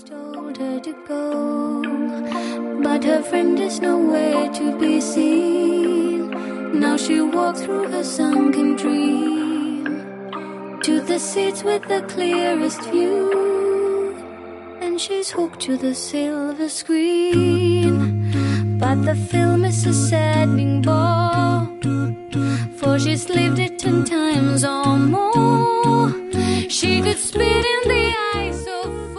told her to go, but her friend is nowhere to be seen. Now she walks through her sunken dream to the seats with the clearest view, and she's hooked to the silver screen. But the film is a saddening bore, for she's lived it 10 times or more. She could spit in the eyes of